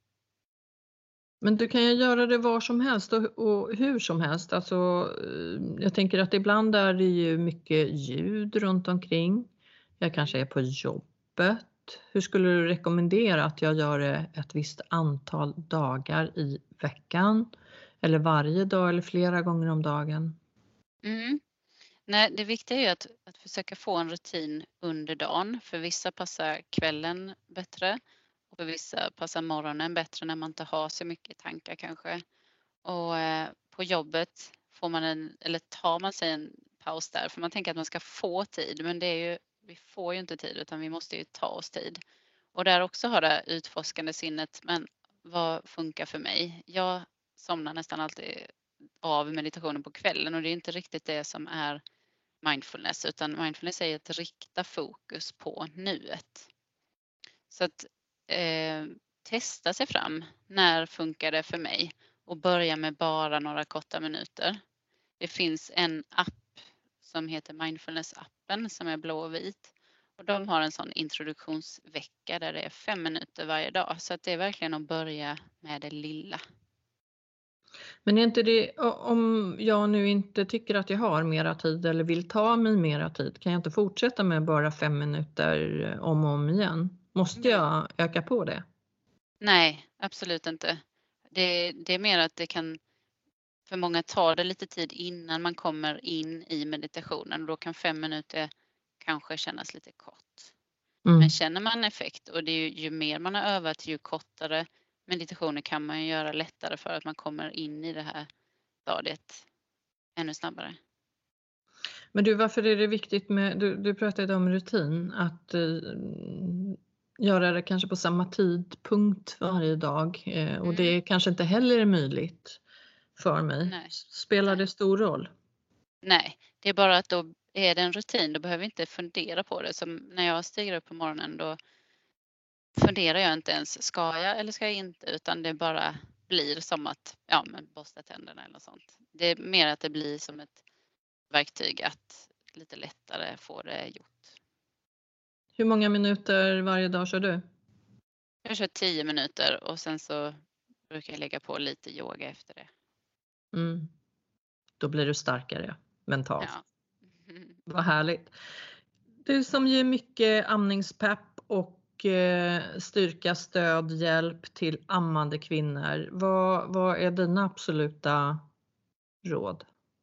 Men du kan ju göra det var som helst och, och hur som helst. Alltså, eh, jag tänker att ibland är det ju mycket ljud runt omkring. Jag kanske är på jobbet. Hur skulle du rekommendera att jag gör det ett visst antal dagar i veckan? Eller varje dag eller flera gånger om dagen? Mm. Nej, det viktiga är ju att, att försöka få en rutin under dagen. För vissa passar kvällen bättre och för vissa passar morgonen bättre när man inte har så mycket tankar kanske. Och eh, på jobbet får man en, eller tar man sig en paus där, för man tänker att man ska få tid, men det är ju, vi får ju inte tid utan vi måste ju ta oss tid. Och där också har det utforskande sinnet, men vad funkar för mig? Jag somnar nästan alltid av meditationen på kvällen och det är inte riktigt det som är mindfulness, utan mindfulness är att rikta fokus på nuet. Så att eh, testa sig fram. När funkar det för mig? Och börja med bara några korta minuter. Det finns en app som heter Mindfulness-appen som är blå och vit. Och de har en sån introduktionsvecka där det är fem minuter varje dag. Så att det är verkligen att börja med det lilla. Men är inte det, om jag nu inte tycker att jag har mera tid eller vill ta mig mera tid, kan jag inte fortsätta med bara fem minuter om och om igen? Måste jag öka på det? Nej, absolut inte. Det, det är mer att det kan, för många tar det lite tid innan man kommer in i meditationen. Då kan fem minuter kanske kännas lite kort. Mm. Men känner man effekt, och det är ju, ju mer man har övat, ju kortare meditationer kan man ju göra lättare för att man kommer in i det här stadiet ännu snabbare. Men du, varför är det viktigt med, du, du pratade om rutin, att eh, göra det kanske på samma tidpunkt varje dag eh, och Mm. det kanske inte heller är möjligt för mig. Nej. Spelar Nej. det stor roll? Nej, det är bara att då är det en rutin, då behöver vi inte fundera på det. Som när jag stiger upp på morgonen, då funderar jag inte ens, ska jag eller ska jag inte, utan det bara blir som att, ja men borsta tänderna eller sånt. Det är mer att det blir som ett verktyg att lite lättare få det gjort. Hur många minuter varje dag kör du? Jag kör tio minuter och sen så brukar jag lägga på lite yoga efter det. Mm. Då blir du starkare mentalt. Ja. Vad härligt. Du som ger mycket amningspepp och eh, styrka, stöd, hjälp till ammande kvinnor. Vad, vad är dina absoluta råd?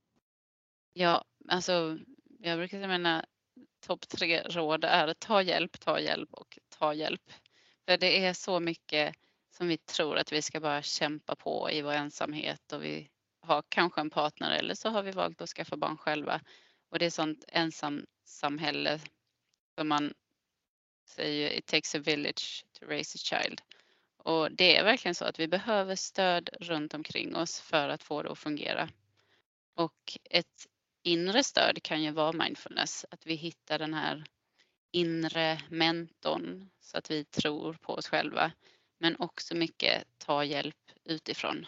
Ja, alltså jag brukar säga mina topp tre råd är att ta hjälp, ta hjälp och ta hjälp. För det är så mycket som vi tror att vi ska bara kämpa på i vår ensamhet och vi har kanske en partner eller så har vi valt att skaffa barn själva. Och det är sånt ensamsamhälle som man säger, it takes a village to raise a child. Och det är verkligen så att vi behöver stöd runt omkring oss för att få det att fungera. Och ett inre stöd kan ju vara mindfulness, att vi hittar den här inre mentorn så att vi tror på oss själva, men också mycket ta hjälp utifrån.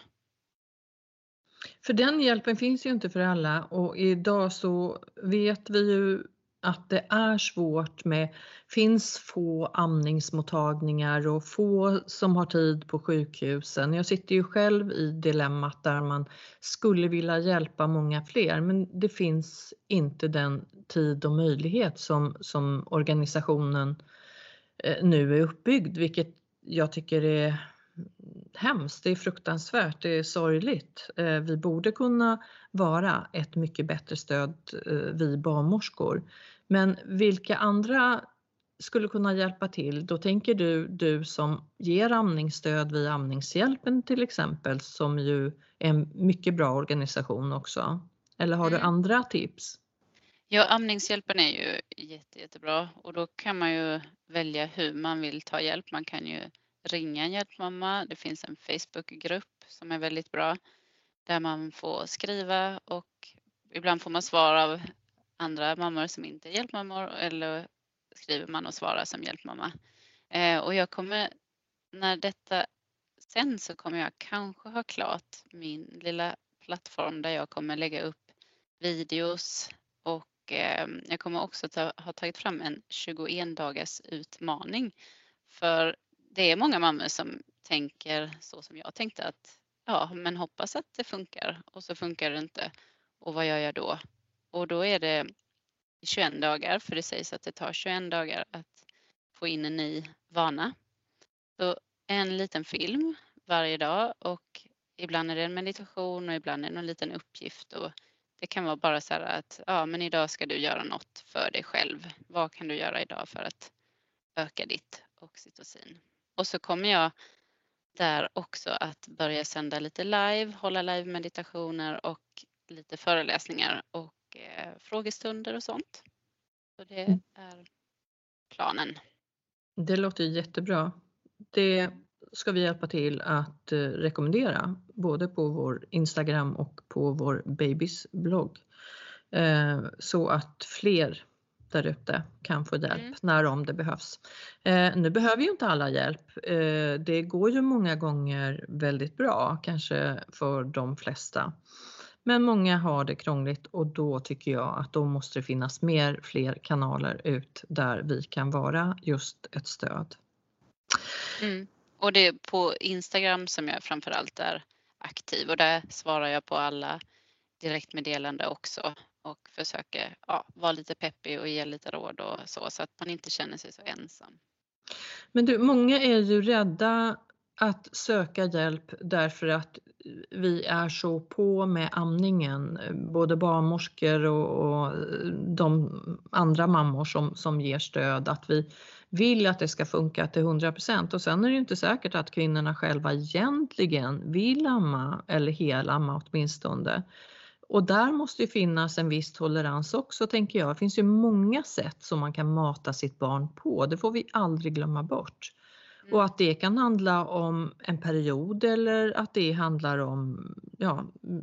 För den hjälpen finns ju inte för alla och idag så vet vi ju att det är svårt med, finns få amningsmottagningar och få som har tid på sjukhusen. Jag sitter ju själv i dilemmat där man skulle vilja hjälpa många fler, men det finns inte den tid och möjlighet som, som organisationen eh, nu är uppbyggd, vilket jag tycker är hemskt, det är fruktansvärt, det är sorgligt. Eh, vi borde kunna vara ett mycket bättre stöd, eh, vi barnmorskor. Men vilka andra skulle kunna hjälpa till? Då tänker du, du som ger amningsstöd via Amningshjälpen till exempel, som ju är en mycket bra organisation också. Eller har Mm. du andra tips? Ja, Amningshjälpen är ju jätte, jättebra och då kan man ju välja hur man vill ta hjälp. Man kan ju ringa en hjälpmamma. Det finns en Facebookgrupp som är väldigt bra där man får skriva och ibland får man svar av andra mammor som inte är hjälpmammor eller skriver man och svarar som hjälpmamma. Eh, och jag kommer när detta sen så kommer jag kanske ha klart min lilla plattform där jag kommer lägga upp videos och eh, jag kommer också ta, ha tagit fram en tjugoen dagars utmaning. För det är många mammor som tänker så som jag tänkte att ja, men hoppas att det funkar och så funkar det inte. Och vad gör jag då? Och då är det tjugoen dagar, för det sägs att det tar tjugoen dagar att få in en ny vana. Så en liten film varje dag och ibland är det en meditation och ibland är det en liten uppgift. Och det kan vara bara så här att ja, men idag ska du göra något för dig själv. Vad kan du göra idag för att öka ditt oxytocin? Och så kommer jag där också att börja sända lite live, hålla live-meditationer och lite föreläsningar och eh, frågestunder och sånt. Så det Mm. är planen. Det låter jättebra. Det ska vi hjälpa till att eh, rekommendera både på vår Instagram och på vår Babys blogg. Eh, så att fler där ute kan få hjälp Mm. när om det behövs. Eh, nu behöver ju inte alla hjälp. Eh, det går ju många gånger väldigt bra, kanske för de flesta. Men många har det krångligt och då tycker jag att då måste det finnas mer, fler kanaler ut där vi kan vara just ett stöd. Mm. Och det är på Instagram som jag framförallt är aktiv och där svarar jag på alla direktmeddelande också och försöker ja, vara lite peppig och ge lite råd och så, så att man inte känner sig så ensam. Men du, många är ju rädda att söka hjälp därför att vi är så på med amningen, både barnmorskor och, och de andra mammor som, som ger stöd, att vi vill att det ska funka till hundra procent och sen är det ju inte säkert att kvinnorna själva egentligen vill amma eller helamma åtminstone. Och där måste ju finnas en viss tolerans också, tänker jag. Det finns ju många sätt som man kan mata sitt barn på. Det får vi aldrig glömma bort. Mm. Och att det kan handla om en period eller att det handlar om ja,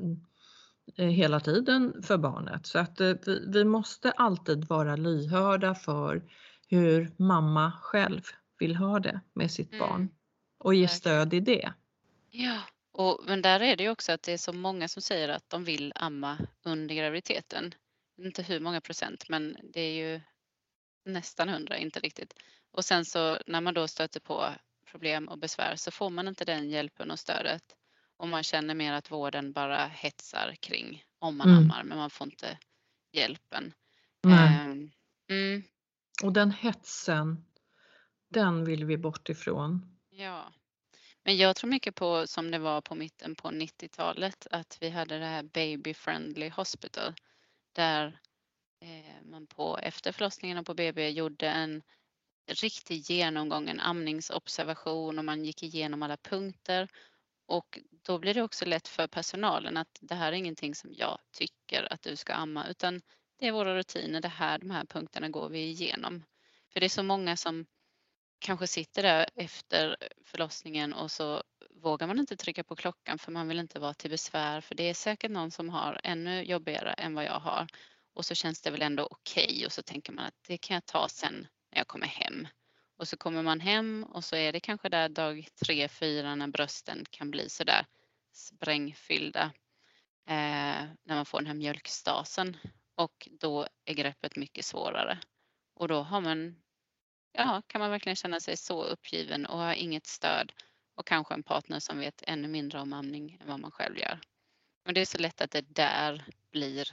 hela tiden för barnet. Så att vi, vi måste alltid vara lyhörda för hur mamma själv vill ha det med sitt Mm. barn. Och ge stöd i det. Ja. Och, men där är det ju också att det är så många som säger att de vill amma under graviditeten. Inte hur många procent, men det är ju nästan hundra, inte riktigt. Och sen så när man då stöter på problem och besvär så får man inte den hjälpen och stödet. Och man känner mer att vården bara hetsar kring om man mm. ammar, men man får inte hjälpen. Nej. Um, mm. Och den hetsen, den vill vi bort ifrån. Ja. Men jag tror mycket på som det var på mitten på nittiotalet att vi hade det här Baby Friendly Hospital där eh, man på efter förlossningen och på B B gjorde en riktig genomgång, en amningsobservation och man gick igenom alla punkter och då blir det också lätt för personalen att det här är ingenting som jag tycker att du ska amma utan det är våra rutiner, det här, de här punkterna går vi igenom. För det är så många som kanske sitter där efter förlossningen och så vågar man inte trycka på klockan för man vill inte vara till besvär för det är säkert någon som har ännu jobbigare än vad jag har och så känns det väl ändå okej okay. Och så tänker man att det kan jag ta sen när jag kommer hem och så kommer man hem och så är det kanske där dag tre, fyra när brösten kan bli så där sprängfyllda eh, när man får den här mjölkstasen och då är greppet mycket svårare och då har man ja, kan man verkligen känna sig så uppgiven och ha inget stöd och kanske en partner som vet ännu mindre om amning än vad man själv gör. Och det är så lätt att det där blir,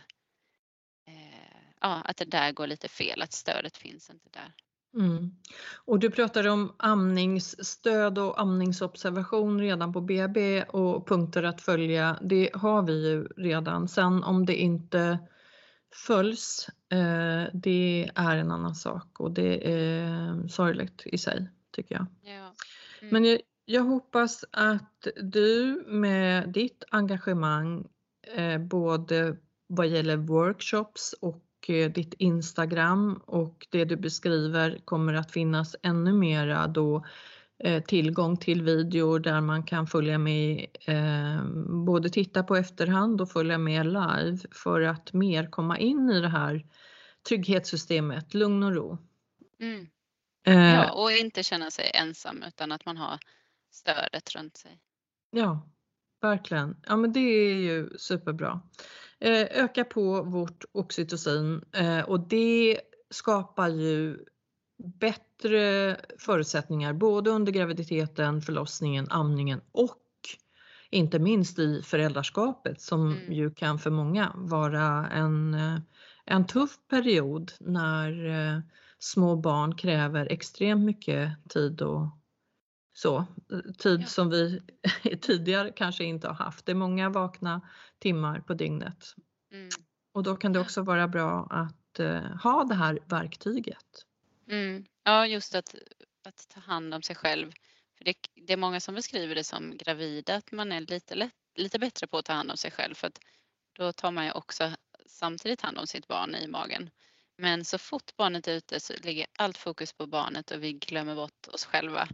eh, ja, att det där går lite fel, att stödet finns inte där. Mm. Och du pratade om amningsstöd och amningsobservation redan på B B och punkter att följa. Det har vi ju redan. Sen om det inte följs, eh, det är en annan sak och det är sorgligt i sig tycker jag. Ja. Mm. Men jag, jag hoppas att du med ditt engagemang eh, både vad gäller workshops och eh, ditt Instagram och det du beskriver kommer att finnas ännu mera då eh, tillgång till videor där man kan följa med, eh, både titta på efterhand och följa med live för att mer komma in i det här trygghetssystemet, lugn och ro. Mm. Eh, Ja, och inte känna sig ensam utan att man har stödet runt sig. Ja, verkligen. Ja, men det är ju superbra. Eh, öka på vårt oxytocin eh, och det skapar ju bättre förutsättningar både under graviditeten, förlossningen, amningen och inte minst i föräldraskapet som Mm. ju kan för många vara en, en tuff period när eh, små barn kräver extremt mycket tid och så. Tid Ja. som vi tidigare kanske inte har haft. Det är många vakna timmar på dygnet. Mm. Och då kan det också vara bra att eh, ha det här verktyget. Mm. Ja, just att, att ta hand om sig själv. För det, det är många som beskriver det som gravida, att man är lite, lätt, lite bättre på att ta hand om sig själv. För att då tar man ju också samtidigt hand om sitt barn i magen. Men så fort barnet är ute så ligger allt fokus på barnet och vi glömmer bort oss själva.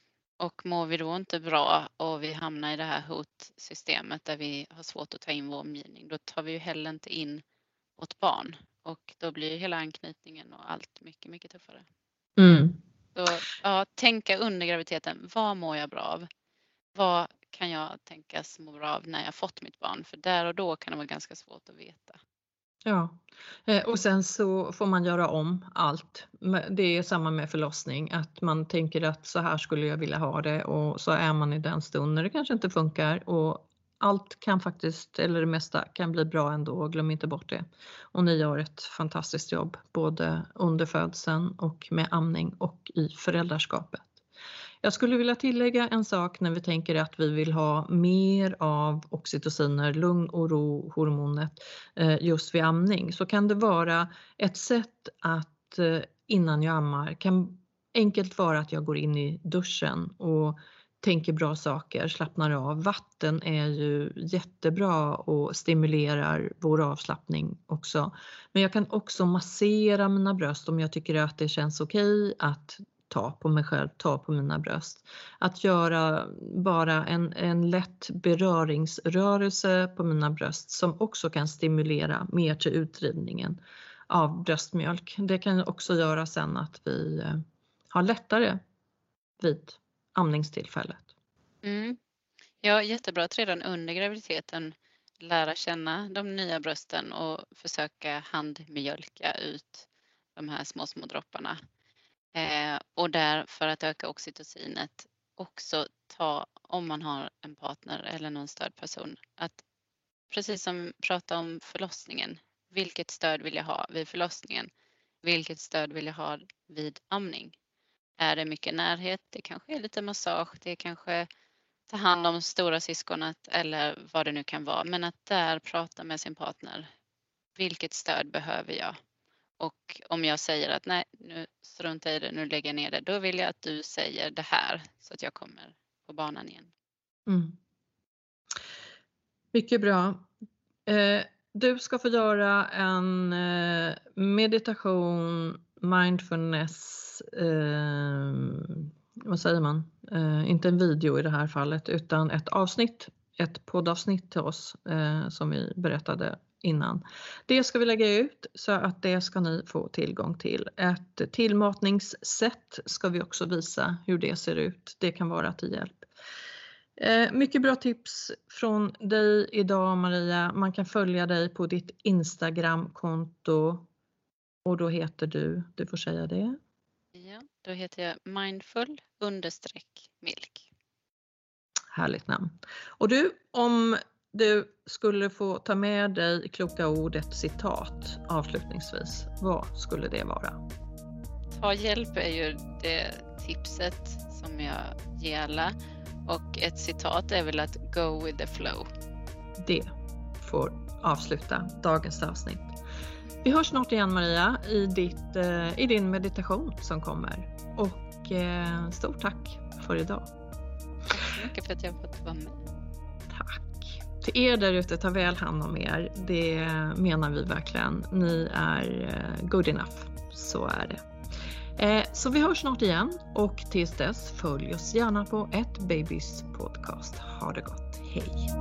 Och mår vi då inte bra och vi hamnar i det här hotsystemet där vi har svårt att ta in vår omgivning, då tar vi ju heller inte in vårt barn. Och då blir hela anknytningen och allt mycket, mycket tuffare. Mm. Så ja, tänka under graviditeten, vad mår jag bra av? Vad kan jag tänkas må bra av när jag fått mitt barn? För där och då kan det vara ganska svårt att veta. Ja, eh, och sen så får man göra om allt. Det är samma med förlossning, att man tänker att så här skulle jag vilja ha det och så är man i den stunden när det kanske inte funkar och allt kan faktiskt, eller det mesta kan bli bra ändå, glöm inte bort det. Och ni gör ett fantastiskt jobb både under födseln och med amning och i föräldraskapet. Jag skulle vilja tillägga en sak när vi tänker att vi vill ha mer av oxytociner, lugn och ro hormonet just vid amning. Så kan det vara ett sätt att innan jag ammar kan enkelt vara att jag går in i duschen och tänker bra saker, slappnar av. Vatten är ju jättebra och stimulerar vår avslappning också. Men jag kan också massera mina bröst om jag tycker att det känns okej att ta på mig själv, ta på mina bröst. Att göra bara en, en lätt beröringsrörelse på mina bröst som också kan stimulera mer till utdrivningen av bröstmjölk. Det kan också göra sen att vi har lättare vid amningstillfället. Mm. Ja, jättebra att redan under graviditeten lära känna de nya brösten och försöka handmjölka ut de här små små dropparna. Eh, och där för att öka oxytocinet också ta, om man har en partner eller någon stödperson, att precis som prata om förlossningen, vilket stöd vill jag ha vid förlossningen? Vilket stöd vill jag ha vid amning? Är det mycket närhet? Det kanske är lite massage, det kanske ta hand om stora syskonet eller vad det nu kan vara. Men att där prata med sin partner. Vilket stöd behöver jag? Och om jag säger att nej, nu struntar i det, nu lägger jag ner det. Då vill jag att du säger det här så att jag kommer på banan igen. Mm. Mycket bra. Eh, du ska få göra en eh, meditation, mindfulness, eh, vad säger man? Eh, inte en video i det här fallet utan ett avsnitt, ett poddavsnitt till oss eh, som vi berättade innan. Det ska vi lägga ut så att det ska ni få tillgång till. Ett tillmatningssätt ska vi också visa hur det ser ut. Det kan vara till hjälp. Eh, mycket bra tips från dig idag, Maria. Man kan följa dig på ditt Instagram-konto och då heter du, du får säga det. Ja, då heter jag mindful understreck milk. Härligt namn. Och du, om du skulle få ta med dig kloka ord, ett citat avslutningsvis, vad skulle det vara? Ta hjälp är ju det tipset som jag ger alla. Och ett citat är väl att go with the flow. Det får avsluta dagens avsnitt. Vi hörs snart igen, Maria, i, ditt, i din meditation som kommer. Och eh, stort tack för idag. Tack så mycket för att jag fått vara med. Tack. Till er där ute, ta väl hand om er. Det menar vi verkligen. Ni är good enough. Så är det. Så vi hörs snart igen och tills dess följ oss gärna på ett Babys podcast. Ha det gott. Hej!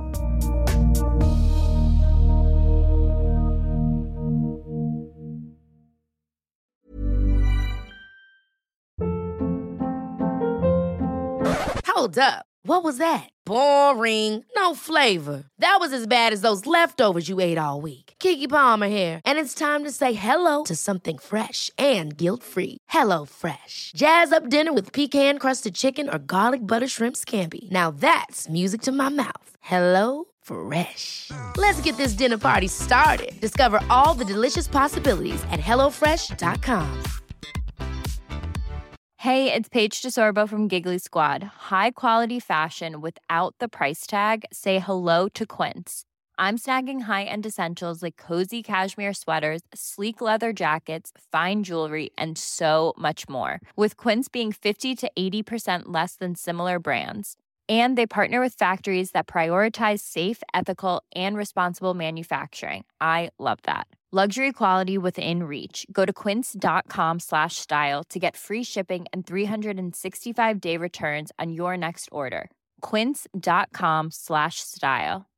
Hold up. What was that? Boring. No flavor. That was as bad as those leftovers you ate all week. Keke Palmer here, and it's time to say hello to something fresh and guilt-free. Hello Fresh. Jazz up dinner with pecan-crusted chicken or garlic butter shrimp scampi. Now that's music to my mouth. Hello Fresh. Let's get this dinner party started. Discover all the delicious possibilities at hello fresh dot com. Hey, it's Paige DeSorbo from Giggly Squad. High quality fashion without the price tag. Say hello to Quince. I'm snagging high-end essentials like cozy cashmere sweaters, sleek leather jackets, fine jewelry, and so much more. With Quince being fifty to eighty percent less than similar brands. And they partner with factories that prioritize safe, ethical, and responsible manufacturing. I love that. Luxury quality within reach. Go to quince.com slash style to get free shipping and three sixty-five day returns on your next order. Quince.com slash style.